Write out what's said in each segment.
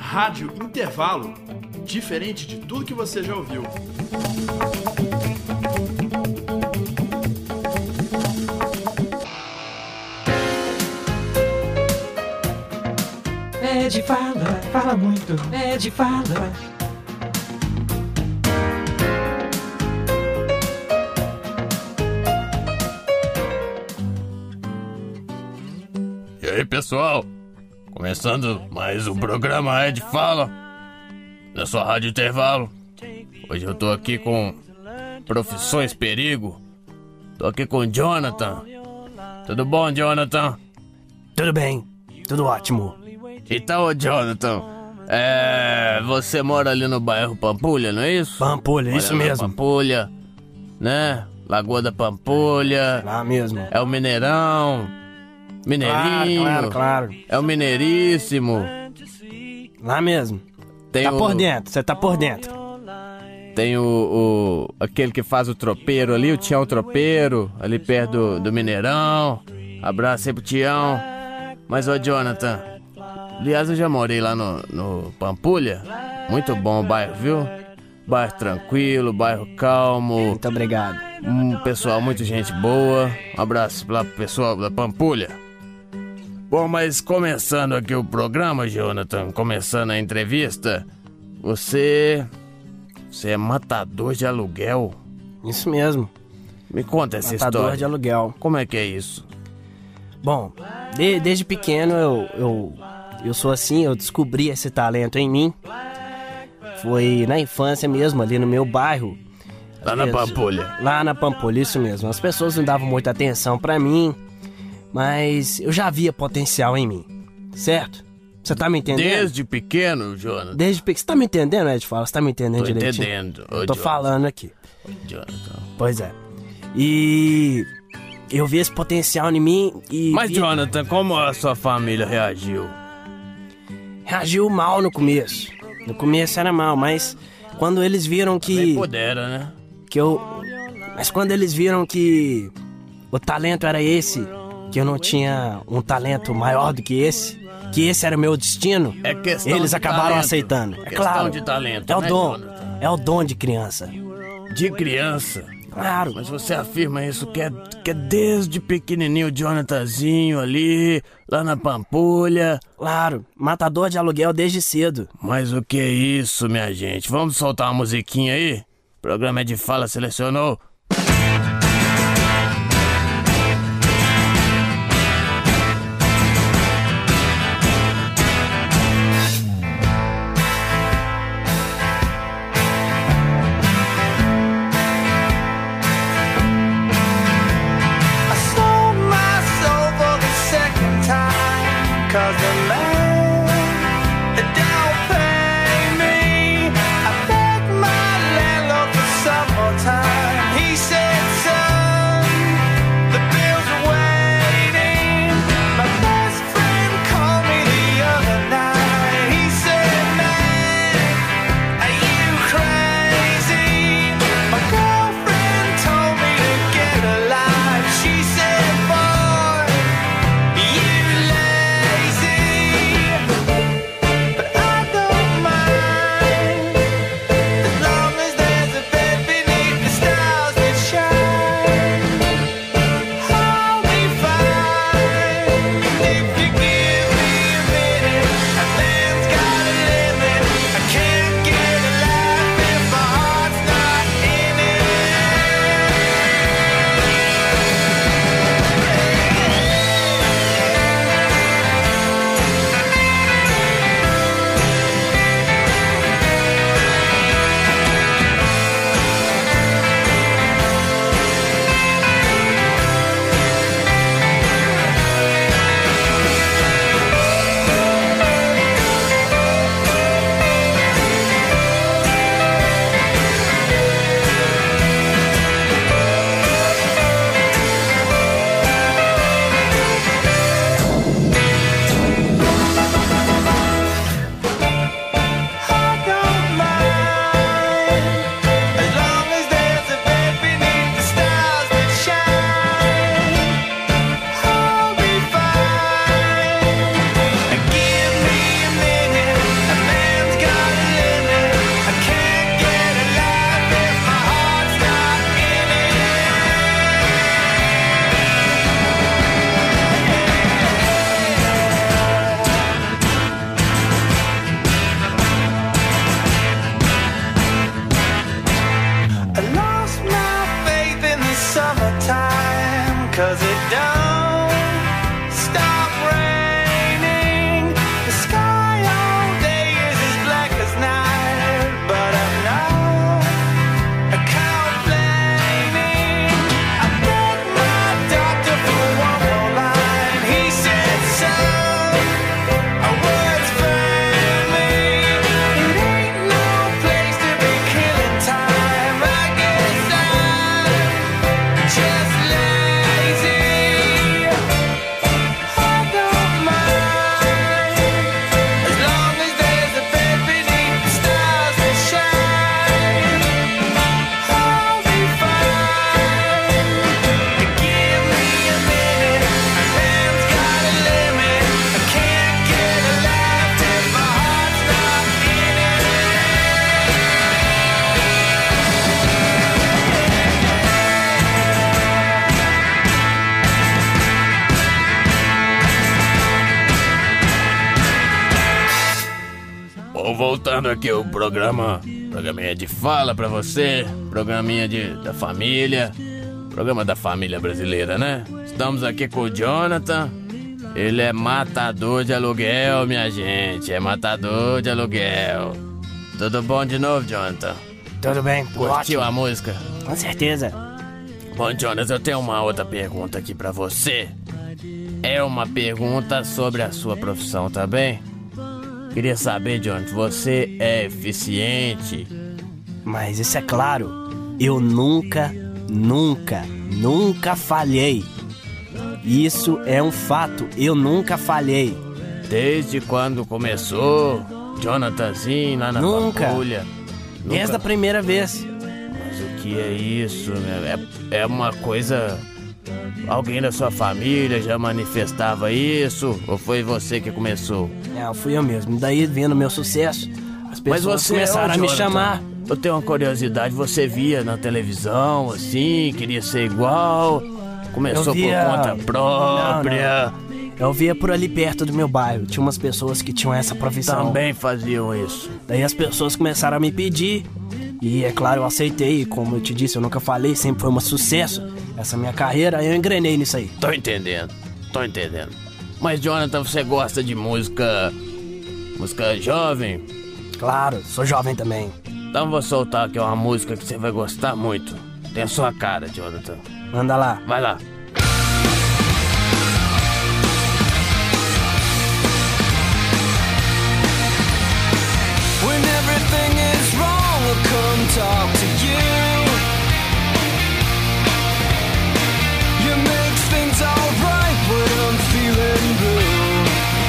Rádio Intervalo, diferente de tudo que você já ouviu. Ed fala, fala muito, Ed fala. E aí, pessoal? Começando mais um programa Ed Fala, na sua Rádio Intervalo. Hoje eu tô aqui com Profissões Perigo. Tô aqui com o Jonathan. Tudo bom, Jonathan? Tudo bem, tudo ótimo. Então, Jonathan, você mora ali no bairro Pampulha, não é isso? Pampulha, isso mesmo. Pampulha, né? Lagoa da Pampulha. Lá mesmo. É o Mineirão. Mineirinho. Claro. É o Mineiríssimo. Lá mesmo. Tem tá por dentro, você tá por dentro. Tem aquele que faz o tropeiro ali, o Tião Tropeiro, ali perto do Mineirão. Abraço aí pro Tião. Mas, ô Jonathan, aliás, eu já morei lá no Pampulha. Muito bom o bairro, viu? Bairro tranquilo, bairro calmo. Muito obrigado. Pessoal, muita gente boa. Um abraço lá pro pessoal da Pampulha. Bom, mas começando aqui o programa, Jonathan, começando a entrevista, você é matador de aluguel? Isso mesmo. Me conta essa matador história. De aluguel. Como é que é isso? Bom, desde pequeno eu sou assim, eu descobri esse talento em mim. Foi na infância mesmo, ali no meu bairro. Lá na Pampulha. Lá na Pampulha, isso mesmo. As pessoas não davam muita atenção pra mim, mas eu já via potencial em mim, certo? Você tá me entendendo? Desde pequeno, Jonathan? Desde pequeno. Você tá me entendendo, Ed? Fala, você tá me entendendo direitinho? Tô entendendo. Eu tô falando aqui. Jonathan. Pois é. E eu vi esse potencial em mim e... Mas, Jonathan, como a sua família reagiu? Reagiu mal no começo. No começo era mal, mas quando eles viram que... Bem pudera, né? Mas quando eles viram que o talento era esse, que eu não tinha um talento maior do que esse era o meu destino, eles acabaram aceitando. É claro, de talento, é o né, dom. Jonathan? É o dom de criança. De criança? Claro. Mas você afirma isso que é desde pequenininho o Jonathanzinho ali, lá na Pampulha. Claro, matador de aluguel desde cedo. Mas o que é isso, minha gente? Vamos soltar uma musiquinha aí? O programa Ed Fala selecionou. Cause the land, it don't pay me. I beg my landlord for some more time. He voltando aqui o programinha de fala pra você, programinha da família, programa da família brasileira, né? Estamos aqui com o Jonathan, ele é matador de aluguel, minha gente, é matador de aluguel. Tudo bom de novo, Jonathan? Tudo bem, Curtiu a música? Com certeza. Bom, Jonas, eu tenho uma outra pergunta aqui pra você. É uma pergunta sobre a sua profissão, tá bem? Queria saber, Jonas, você é eficiente? Mas isso é claro, eu nunca falhei. Isso é um fato, eu nunca falhei. Desde quando começou, Jonathanzinho, lá na Pampulha? Desde a primeira vez. Mas o que é isso, né? É uma coisa... Alguém da sua família já manifestava isso? Ou foi você que começou? Não, fui eu mesmo. Daí, vendo meu sucesso, as pessoas começaram a me chamar. Eu tenho uma curiosidade, você via na televisão, assim, queria ser igual? Começou por conta própria? Não. Eu via por ali perto do meu bairro. Tinha umas pessoas que tinham essa profissão. Também faziam isso. Daí as pessoas começaram a me pedir. E é claro, eu aceitei. Como eu te disse, eu nunca falei, sempre foi um sucesso. Essa minha carreira, eu engrenei nisso aí. Tô entendendo. Mas, Jonathan, você gosta de música jovem? Claro, sou jovem também. Então vou soltar aqui uma música que você vai gostar muito. Tem a sua cara, Jonathan. Manda lá. Vai lá. When everything is wrong, I'll come talk to you. You make things alright when I'm feeling blue.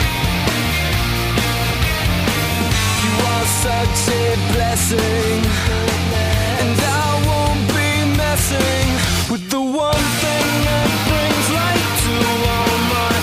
You are such a blessing, and I won't be messing with the one thing that brings light to all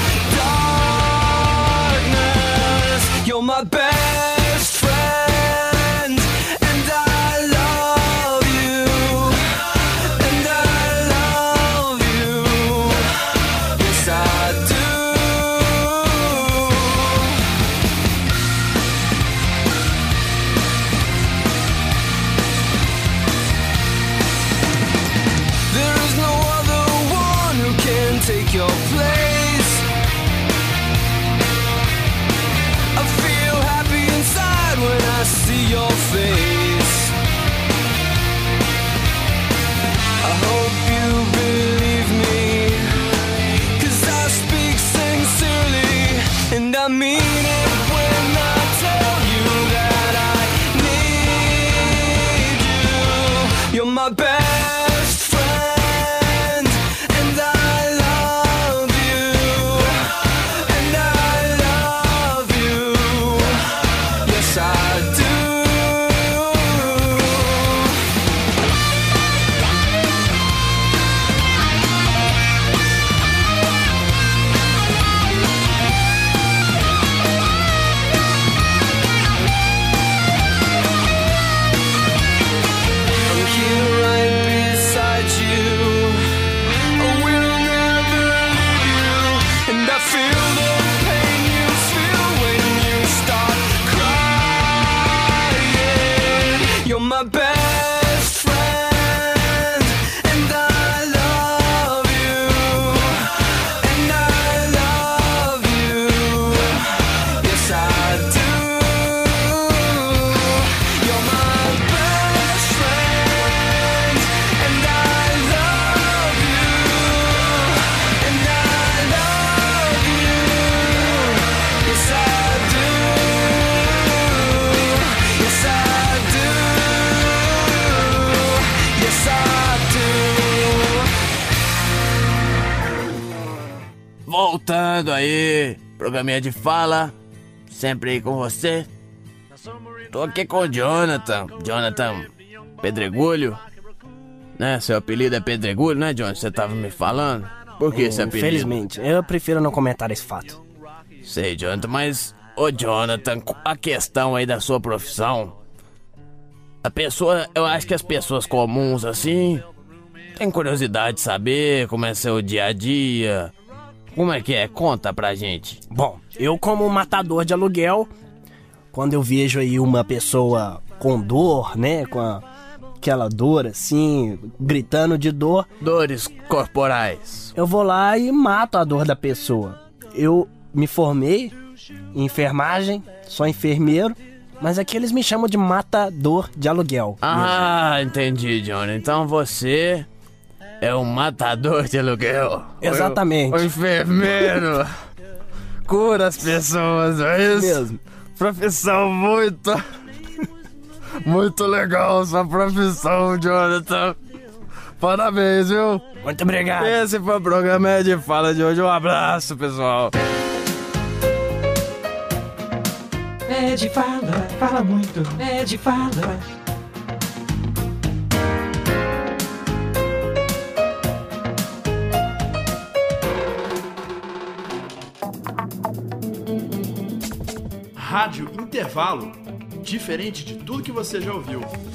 my darkness. You're my best friend, and I love you, and I love you, yes I do. There is no other one who can take your place. I feel happy inside when I see your face. I hope you believe me, 'cause I speak sincerely, and I mean it when I tell you that I need you. You're my best friend, and I love you, and I love you, yes I do. I'm here right beside you. I will never leave you, and I feel the pain you feel when you start crying. You're my best friend, and I love you, and I love you, yes I do. You're my best friend, and I love you, and I love you, yes I do, yes I do, yes I do. Voltando aí, programinha de fala, sempre aí com você. Tô aqui com o Jonathan Pedregulho, né? Seu apelido é Pedregulho, né, Jonathan? Você tava me falando? Por que esse apelido? Infelizmente, eu prefiro não comentar esse fato. Sei, Jonathan, mas... Ô, Jonathan, a questão aí da sua profissão... Eu acho que as pessoas comuns, assim... Tem curiosidade de saber como é seu dia a dia... Como é que é? Conta pra gente. Bom, eu como matador de aluguel, quando eu vejo aí uma pessoa com dor, né, com aquela dor assim, gritando de dor, Dores corporais. eu vou lá e mato a dor da pessoa. Eu me formei em enfermagem, sou enfermeiro, mas aqui eles me chamam de matador de aluguel. Ah, entendi, Johnny. Então você é um matador de aluguel. Exatamente. O enfermeiro cura as pessoas, é isso? Mesmo. Profissão muito legal sua profissão, Jonathan. Parabéns, viu? Muito obrigado. Esse foi o programa É de Fala de hoje. Um abraço, pessoal. Ed fala, fala muito. Ed fala. Rádio Intervalo. Diferente de tudo que você já ouviu.